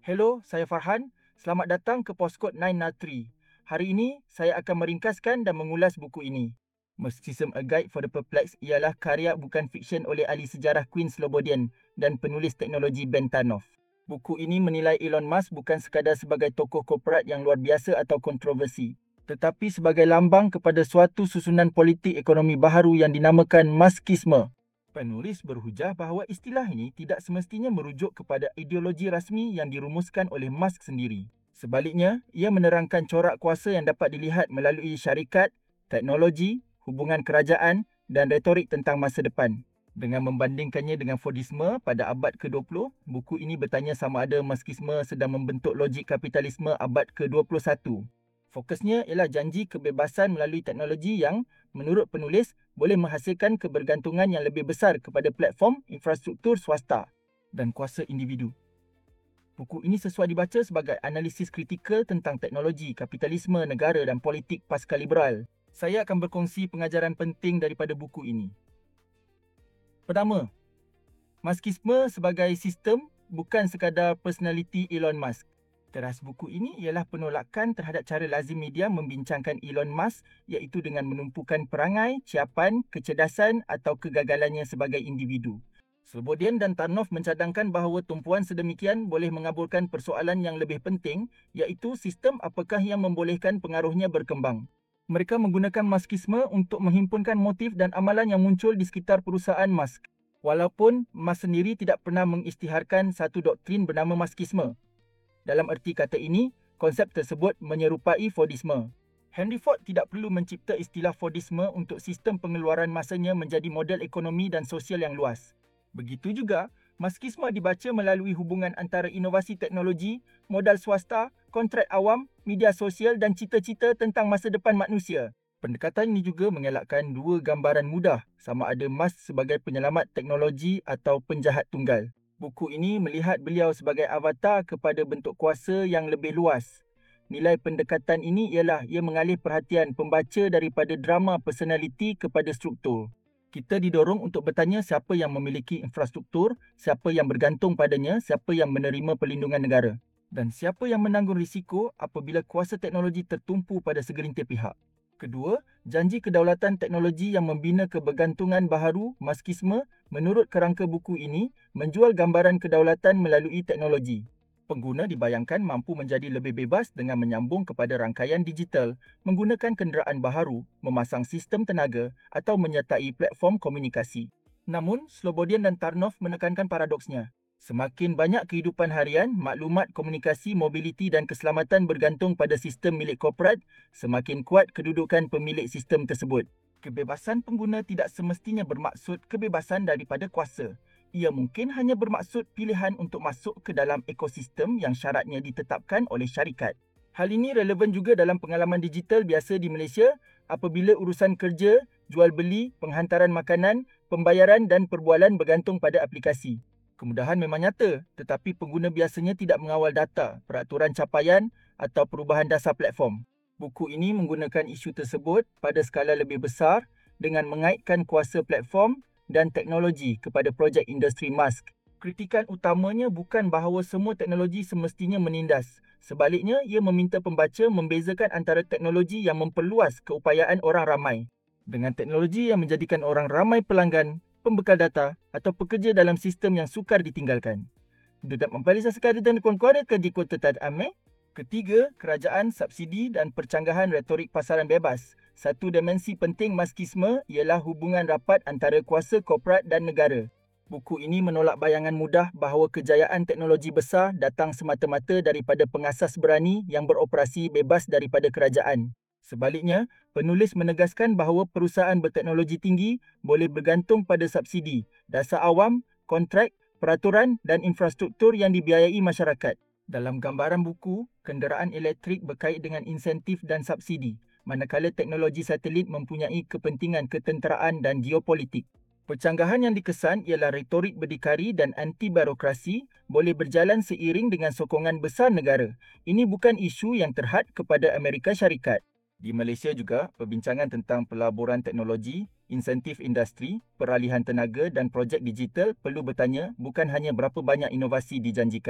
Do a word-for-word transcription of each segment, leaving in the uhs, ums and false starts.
Hello, saya Farhan. Selamat datang ke Postkod sembilan nol tiga. Hari ini, saya akan meringkaskan dan mengulas buku ini. Mysticism: A Guide for the Perplexed ialah karya bukan fiksyen oleh ahli sejarah Quinn Slobodian dan penulis teknologi Ben Tarnoff. Buku ini menilai Elon Musk bukan sekadar sebagai tokoh korporat yang luar biasa atau kontroversi, tetapi sebagai lambang kepada suatu susunan politik ekonomi baharu yang dinamakan Muskisme. Penulis berhujah bahawa istilah ini tidak semestinya merujuk kepada ideologi rasmi yang dirumuskan oleh Musk sendiri. Sebaliknya, ia menerangkan corak kuasa yang dapat dilihat melalui syarikat, teknologi, hubungan kerajaan dan retorik tentang masa depan. Dengan membandingkannya dengan Fordisme pada abad ke dua puluh, buku ini bertanya sama ada Muskisme sedang membentuk logik kapitalisme abad ke dua puluh satu. Fokusnya ialah janji kebebasan melalui teknologi yang, menurut penulis, boleh menghasilkan kebergantungan yang lebih besar kepada platform infrastruktur swasta dan kuasa individu. Buku ini sesuai dibaca sebagai analisis kritikal tentang teknologi, kapitalisme, negara dan politik pasca liberal. Saya akan berkongsi pengajaran penting daripada buku ini. Pertama, Muskisme sebagai sistem bukan sekadar personaliti Elon Musk. Teras buku ini ialah penolakan terhadap cara lazim media membincangkan Elon Musk, iaitu dengan menumpukan perangai, ciapan, kecerdasan atau kegagalannya sebagai individu. Slobodian dan Tarnoff mencadangkan bahawa tumpuan sedemikian boleh mengaburkan persoalan yang lebih penting, iaitu sistem apakah yang membolehkan pengaruhnya berkembang. Mereka menggunakan Muskisme untuk menghimpunkan motif dan amalan yang muncul di sekitar perusahaan Musk. Walaupun Musk sendiri tidak pernah mengisytiharkan satu doktrin bernama Muskisme. Dalam erti kata ini, konsep tersebut menyerupai Fordisme. Henry Ford tidak perlu mencipta istilah Fordisme untuk sistem pengeluaran masanya menjadi model ekonomi dan sosial yang luas. Begitu juga, Muskisme dibaca melalui hubungan antara inovasi teknologi, modal swasta, kontrak awam, media sosial dan cita-cita tentang masa depan manusia. Pendekatan ini juga mengelakkan dua gambaran mudah, sama ada Musk sebagai penyelamat teknologi atau penjahat tunggal. Buku ini melihat beliau sebagai avatar kepada bentuk kuasa yang lebih luas. Nilai pendekatan ini ialah ia mengalih perhatian pembaca daripada drama personaliti kepada struktur. Kita didorong untuk bertanya siapa yang memiliki infrastruktur, siapa yang bergantung padanya, siapa yang menerima perlindungan negara, dan siapa yang menanggung risiko apabila kuasa teknologi tertumpu pada segelintir pihak. Kedua, janji kedaulatan teknologi yang membina kebergantungan baharu, Muskisme, menurut kerangka buku ini, menjual gambaran kedaulatan melalui teknologi. Pengguna dibayangkan mampu menjadi lebih bebas dengan menyambung kepada rangkaian digital, menggunakan kenderaan baharu, memasang sistem tenaga atau menyertai platform komunikasi. Namun, Slobodian dan Tarnoff menekankan paradoksnya. Semakin banyak kehidupan harian, maklumat, komunikasi, mobiliti dan keselamatan bergantung pada sistem milik korporat, semakin kuat kedudukan pemilik sistem tersebut. Kebebasan pengguna tidak semestinya bermaksud kebebasan daripada kuasa. Ia mungkin hanya bermaksud pilihan untuk masuk ke dalam ekosistem yang syaratnya ditetapkan oleh syarikat. Hal ini relevan juga dalam pengalaman digital biasa di Malaysia apabila urusan kerja, jual beli, penghantaran makanan, pembayaran dan perbualan bergantung pada aplikasi. Kemudahan memang nyata, tetapi pengguna biasanya tidak mengawal data, peraturan capaian atau perubahan dasar platform. Buku ini menggunakan isu tersebut pada skala lebih besar dengan mengaitkan kuasa platform dan teknologi kepada projek industri Musk. Kritikan utamanya bukan bahawa semua teknologi semestinya menindas. Sebaliknya, ia meminta pembaca membezakan antara teknologi yang memperluas keupayaan orang ramai dengan teknologi yang menjadikan orang ramai pelanggan, pembekal data atau pekerja dalam sistem yang sukar ditinggalkan. Tidak memperluas sekadar dan konkuren ke di kota tad ame. Ketiga, kerajaan, subsidi dan percanggahan retorik pasaran bebas. Satu dimensi penting Muskisme ialah hubungan rapat antara kuasa korporat dan negara. Buku ini menolak bayangan mudah bahawa kejayaan teknologi besar datang semata-mata daripada pengasas berani yang beroperasi bebas daripada kerajaan. Sebaliknya, penulis menegaskan bahawa perusahaan berteknologi tinggi boleh bergantung pada subsidi, dasar awam, kontrak, peraturan dan infrastruktur yang dibiayai masyarakat. Dalam gambaran buku, kenderaan elektrik berkait dengan insentif dan subsidi, manakala teknologi satelit mempunyai kepentingan ketenteraan dan geopolitik. Percanggahan yang dikesan ialah retorik berdikari dan anti-birokrasi boleh berjalan seiring dengan sokongan besar negara. Ini bukan isu yang terhad kepada Amerika Syarikat. Di Malaysia juga, perbincangan tentang pelaburan teknologi, insentif industri, peralihan tenaga dan projek digital perlu bertanya bukan hanya berapa banyak inovasi dijanjikan,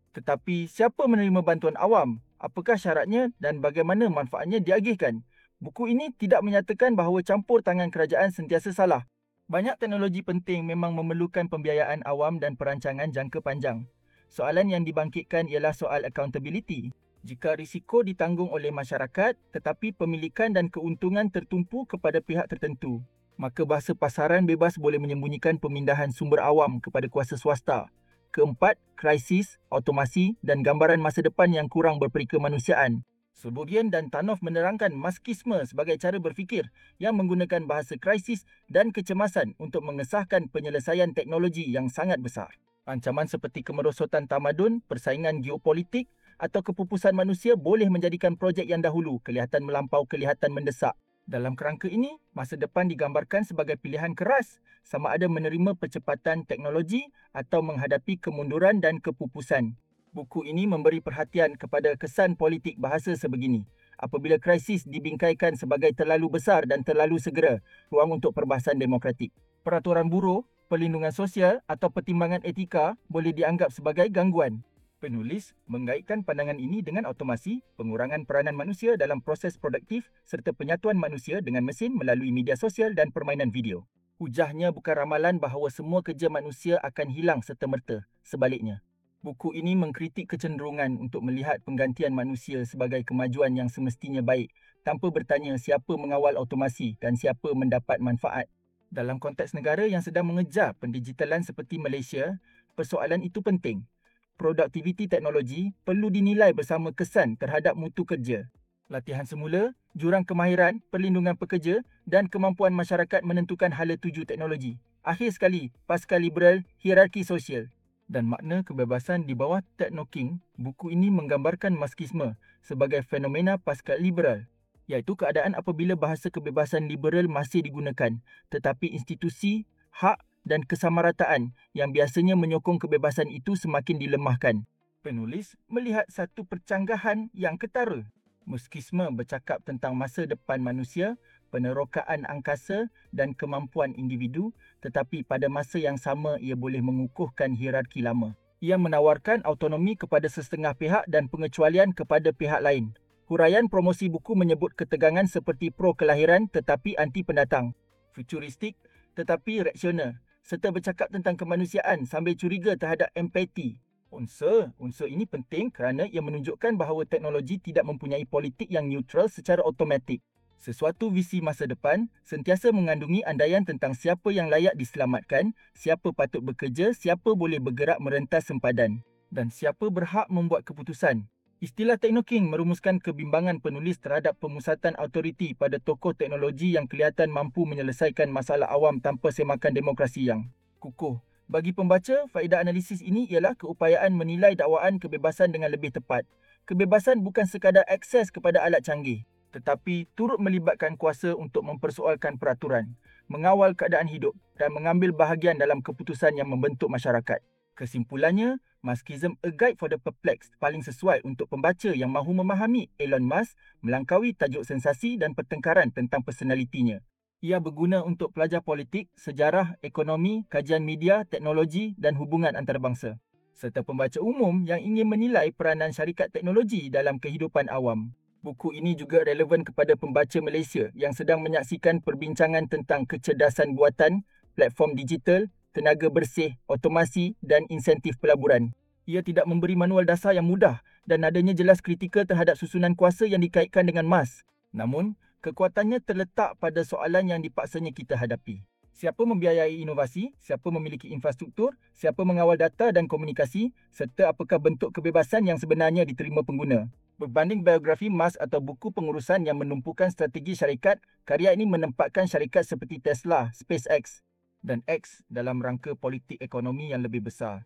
Tetapi siapa menerima bantuan awam? Apakah syaratnya dan bagaimana manfaatnya diagihkan? Buku ini tidak menyatakan bahawa campur tangan kerajaan sentiasa salah. Banyak teknologi penting memang memerlukan pembiayaan awam dan perancangan jangka panjang. Soalan yang dibangkitkan ialah soal accountability. Jika risiko ditanggung oleh masyarakat tetapi pemilikan dan keuntungan tertumpu kepada pihak tertentu, maka bahasa pasaran bebas boleh menyembunyikan pemindahan sumber awam kepada kuasa swasta. Keempat, krisis, automasi dan gambaran masa depan yang kurang berperikemanusiaan. Subogian dan Tanoff menerangkan maskisme sebagai cara berfikir yang menggunakan bahasa krisis dan kecemasan untuk mengesahkan penyelesaian teknologi yang sangat besar. Ancaman seperti kemerosotan tamadun, persaingan geopolitik atau kepupusan manusia boleh menjadikan projek yang dahulu kelihatan melampau kelihatan mendesak. Dalam kerangka ini, masa depan digambarkan sebagai pilihan keras sama ada menerima percepatan teknologi atau menghadapi kemunduran dan kepupusan. Buku ini memberi perhatian kepada kesan politik bahasa sebegini. Apabila krisis dibingkaikan sebagai terlalu besar dan terlalu segera, ruang untuk perbahasan demokratik. Peraturan buruh, perlindungan sosial atau pertimbangan etika boleh dianggap sebagai gangguan. Penulis mengaitkan pandangan ini dengan automasi, pengurangan peranan manusia dalam proses produktif serta penyatuan manusia dengan mesin melalui media sosial dan permainan video. Hujahnya bukan ramalan bahawa semua kerja manusia akan hilang serta-merta. Sebaliknya, buku ini mengkritik kecenderungan untuk melihat penggantian manusia sebagai kemajuan yang semestinya baik tanpa bertanya siapa mengawal automasi dan siapa mendapat manfaat. Dalam konteks negara yang sedang mengejar pendigitalan seperti Malaysia, persoalan itu penting. Produktiviti teknologi perlu dinilai bersama kesan terhadap mutu kerja. Latihan semula, jurang kemahiran, perlindungan pekerja dan kemampuan masyarakat menentukan hala tuju teknologi. Akhir sekali, pasca liberal, hierarki sosial. Dan makna kebebasan di bawah teknoking, buku ini menggambarkan maskisme sebagai fenomena pasca liberal, iaitu keadaan apabila bahasa kebebasan liberal masih digunakan, tetapi institusi, hak dan kesamarataan yang biasanya menyokong kebebasan itu semakin dilemahkan. Penulis melihat satu percanggahan yang ketara. Maskisme bercakap tentang masa depan manusia, penerokaan angkasa dan kemampuan individu, tetapi pada masa yang sama ia boleh mengukuhkan hierarki lama. Ia menawarkan autonomi kepada sesetengah pihak dan pengecualian kepada pihak lain. Huraian promosi buku menyebut ketegangan seperti pro kelahiran tetapi anti pendatang, futuristik tetapi reaksioner, serta bercakap tentang kemanusiaan sambil curiga terhadap empati. Unsur, unsur ini penting kerana ia menunjukkan bahawa teknologi tidak mempunyai politik yang neutral secara automatik. Sesuatu visi masa depan sentiasa mengandungi andaian tentang siapa yang layak diselamatkan, siapa patut bekerja, siapa boleh bergerak merentas sempadan, dan siapa berhak membuat keputusan. Istilah teknoking merumuskan kebimbangan penulis terhadap pemusatan autoriti pada tokoh teknologi yang kelihatan mampu menyelesaikan masalah awam tanpa semakan demokrasi yang kukuh. Bagi pembaca, faedah analisis ini ialah keupayaan menilai dakwaan kebebasan dengan lebih tepat. Kebebasan bukan sekadar akses kepada alat canggih, tetapi turut melibatkan kuasa untuk mempersoalkan peraturan, mengawal keadaan hidup dan mengambil bahagian dalam keputusan yang membentuk masyarakat. Kesimpulannya, Maskism A Guide for the Perplexed paling sesuai untuk pembaca yang mahu memahami Elon Musk melangkaui tajuk sensasi dan pertengkaran tentang personalitinya. Ia berguna untuk pelajar politik, sejarah, ekonomi, kajian media, teknologi dan hubungan antarabangsa, serta pembaca umum yang ingin menilai peranan syarikat teknologi dalam kehidupan awam. Buku ini juga relevan kepada pembaca Malaysia yang sedang menyaksikan perbincangan tentang kecerdasan buatan, platform digital, tenaga bersih, otomasi dan insentif pelaburan. Ia tidak memberi manual dasar yang mudah dan nadanya jelas kritikal terhadap susunan kuasa yang dikaitkan dengan Musk. Namun, kekuatannya terletak pada soalan yang dipaksanya kita hadapi. Siapa membiayai inovasi, siapa memiliki infrastruktur, siapa mengawal data dan komunikasi, serta apakah bentuk kebebasan yang sebenarnya diterima pengguna. Berbanding biografi Musk atau buku pengurusan yang menumpukan strategi syarikat, karya ini menempatkan syarikat seperti Tesla, SpaceX dan X dalam rangka politik ekonomi yang lebih besar.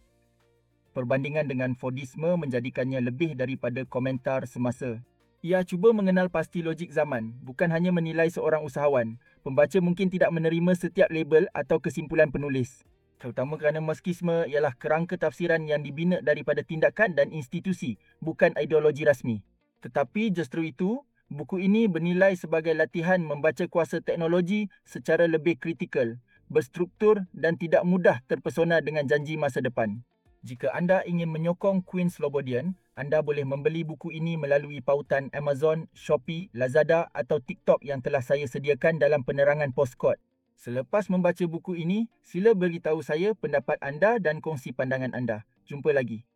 Perbandingan dengan Fordisme menjadikannya lebih daripada komentar semasa. Ia cuba mengenal pasti logik zaman, bukan hanya menilai seorang usahawan. Pembaca mungkin tidak menerima setiap label atau kesimpulan penulis, terutama kerana maskisme ialah kerangka tafsiran yang dibina daripada tindakan dan institusi, bukan ideologi rasmi. Tetapi justru itu, buku ini bernilai sebagai latihan membaca kuasa teknologi secara lebih kritikal, berstruktur dan tidak mudah terpesona dengan janji masa depan. Jika anda ingin menyokong Queen Slobodian, anda boleh membeli buku ini melalui pautan Amazon, Shopee, Lazada atau TikTok yang telah saya sediakan dalam penerangan postkod. Selepas membaca buku ini, sila beritahu saya pendapat anda dan kongsi pandangan anda. Jumpa lagi.